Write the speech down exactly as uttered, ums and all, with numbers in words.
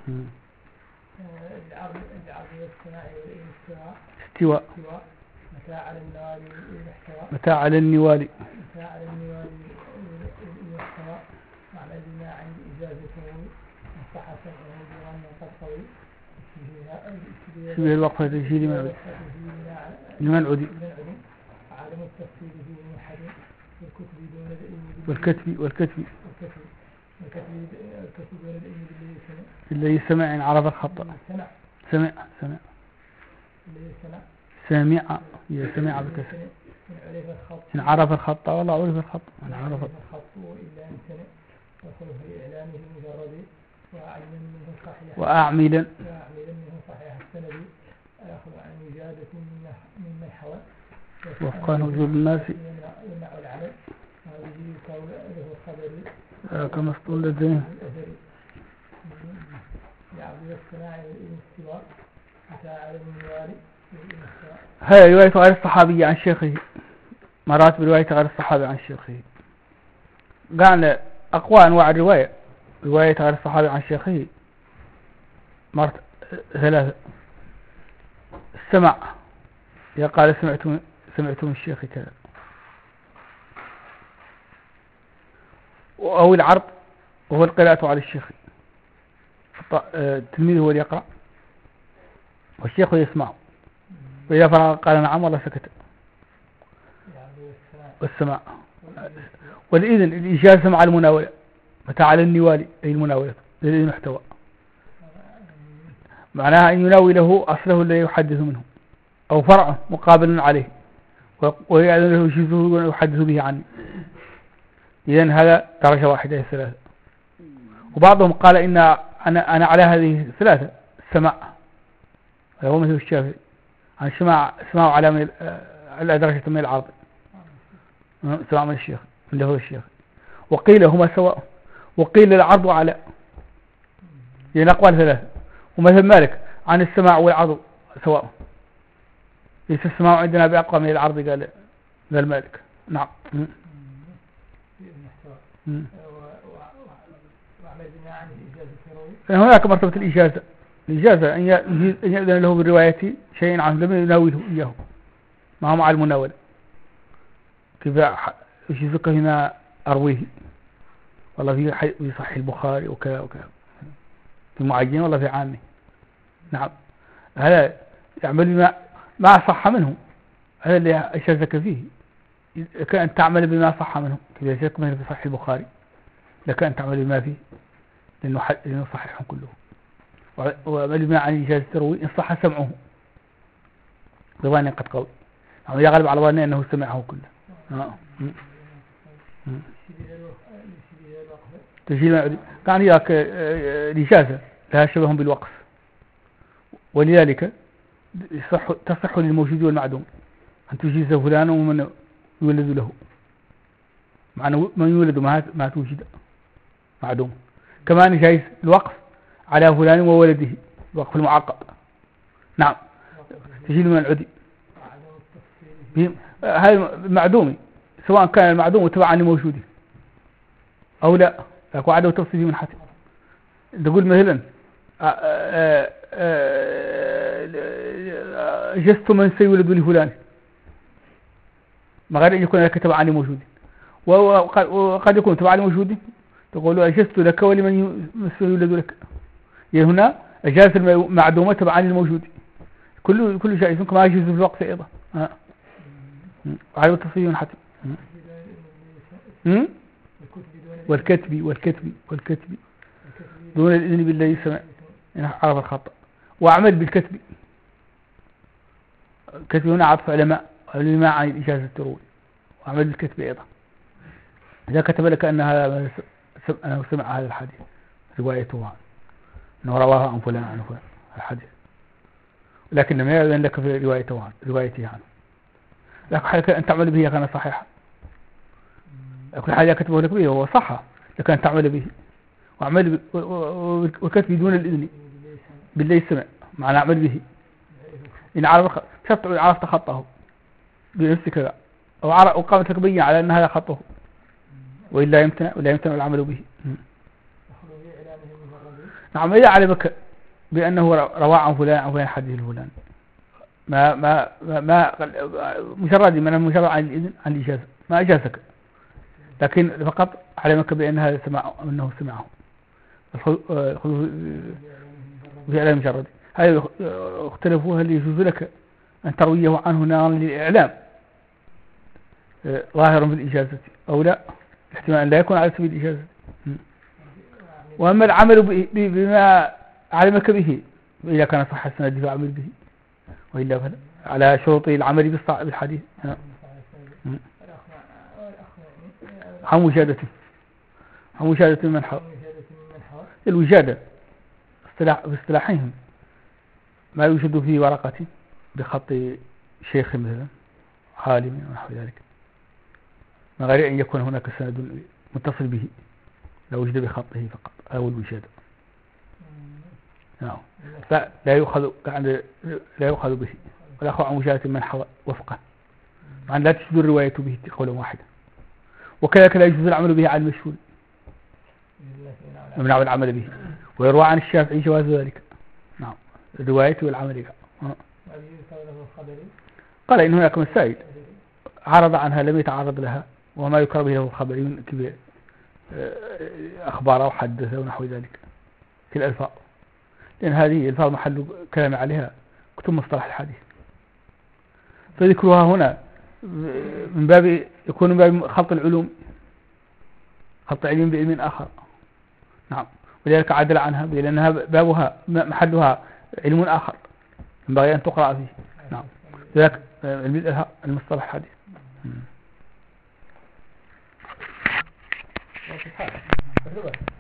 العرض والسماع والاستواء استواء متى على النوال والاحتواء متى على النوال متى على النوال والاحتواء معنى بما عند إجازته صح سمعه بغن قد قوي شبه الوقفة تجي لمن لمن عدي عالم التفسير فيه من حديث والكتب دون العلم والكتب والكتب الكتب دون العلم بالذي سمع إن عرف الخطأ سمع سمع سمع الذي سمع سامع هي سمع بكسر إن عرف الخطأ والله عرف الخطأ إن عرف الخط إلا أن سمع وصل في إعلامه مجرد وأعلم منه صحيح وأعملا وأعملا منه صحيح السند أخذ عن وجادة ممن حوى وفقا نزول الناس يمنع العمل هذه قول له الخبر كما اسطول الدين يعبد الصناع والاستواء متى على المواري هذه رواية غير الصحابية عن شيخه مرات برواية غير الصحابي عن شيخه قال أقوى أنواع الرواية رواية غير الصحابي عن شيخه مرت ثلاثة السمع قال سمعت سمعت من الشيخ كذا أو العرض وهو القراءة على الشيخ التلميذ هو اللي يقرأ والشيخ يسمع وإذا فرغ قال نعم والله سكت والسماع والإذن الإجازة مع المناولة متى على النوال أي المناولة للإذن محتوى معناها أن يناوله أصله الذي يحدث منه أو فرعه مقابل عليه ويأذن له جزءه ويحدث به عنه إذن هذا درجة واحدة ثلاثة وبعضهم قال إن أنا, أنا على هذه الثلاثة السماع هو مثل الشافعي عن سماع سماع على من على درجة من العرض سماع من الشيخ من له الشيخ وقيل هما سواء وقيل العرض على يعني أقوال ثلاثة ومثل مالك عن السماع والعرض سواء ليس السماع عندنا بأقوى من العرض قال قال مالك نعم هناك مرتبة الإجازة الإجازة أن يأذن له بالرواية شيء عنه لم يناوله إياه ما هو مع المناولة كيف يشيزك هنا أرويه والله في صحيح البخاري وكذا وكذا في معين والله في عامه نعم هذا يعمل ما ما صح منه هذا اللي أشارك فيه كأن تعمل بما صح منه كيف يشارك منه في صحيح البخاري لكأن تعمل بما فيه لأنه, لأنه صحيح كله وعمل بما عن إجازة التروي إن صح سمعه بظن قد قوي يعني يغلب على ظنه أنه سمعه كله آه. تجيل كان ياك الإجازة لها شبه بالوقف ولذلك تصح, تصح للموجود والمعدوم أن تجيز فلان ومن يولد له معنى من يولد ما توجد معدوم كمان جايز الوقف على فلان وولده الوقف المعقب نعم تجيل من العدي هذا معدومي سواء كان المعدوم تبعا لموجوده أو لا لكن عدم تفصيل من حتى تقول مثلا جست من سيولد لفلان ما غير أن يكون لك تبعا لموجود وقد يكون تبعا لموجود تقول أجزت لك ولمن سيولد لك يعني هنا أجاز المعدومة تبعا للموجود كل كل شيء كما يجوز في الوقت أيضا عدم تفصيل من حتى والكتب والكتب والكتب دون الإذن بالله سمع عرف الخطأ وأعمل بالكتب الكتب هنا عطف علماء علماء عن إجازة التروي وأعمل بالكتب أيضا إذا كتب لك أن هذا أنه سمع هذا الحديث روايته عنه أنه رواه عن فلان عن فلان الحديث لكن لم يأذن لك في روايته عنه روايته عنه لكن حالك أن تعمل به كان صحيحا كل حاجة كتبه لك به هو صح لكن أن تعمل به وأعمل وكتب دون الإذن بالله سمع معنى أعمل به إن عرف شرط عرفت خطه بنفسك كذا أو وقامت لك بيّن على أن هذا خطه وإلا يمتنع ولا يمتنع العمل به نعم إذا علمك بأنه روى عن فلان عن فلان حديث الفلان ما ما ما, ما مجرد من المجرد عن الإذن عن الإجازة ما أجازك، لكن فقط علمك بأن هذا سمع أنه سمعه في علم مجرد. هذا اختلفوا هل يجوز لك أن ترويه عنه نارا للإعلام ظاهر بالإجازة أو لا، احتمال أن لا يكون على سبيل الإجازة. وأما العمل بما علمك به إذا كان صح السند فعمل به، وإلا فلا على شروط العمل بالحديث عن وجادته عن وجادة من حوى. الوجادة باصطلاحهم ما يوجد في ورقة بخط شيخ مثلا عالم ونحو ذلك، من غير أن يكون هناك سند متصل به، لو وجد بخطه فقط أو الوجادة. نعم لا لا يؤخذ لا يؤخذ به ولا يأخذ عن وجادة من حوى وفقه، مع لا تجوز الرواية به قولا واحدا. وكذلك لا يجوز العمل به على المشهور، يمنع العمل به. ويروى عن الشافعي جواز ذلك. نعم الرواية والعمل بها. قال إن هناك مسائل عرض عنها لم يتعرض لها، وما يكره به له الخبريون كبير أخبار أو حدث ونحو ذلك في الألفاظ، لأن هذه الألفاظ محل كلام عليها كتب مصطلح الحديث، فذكرها هنا من باب يكون من باب خلط العلوم، خلط علم بعلم آخر. نعم ولذلك عدل عنها لأنها بابها محلها علم آخر ينبغي أن تقرأ فيه. نعم ذلك المصطلح الحديث. سبحانه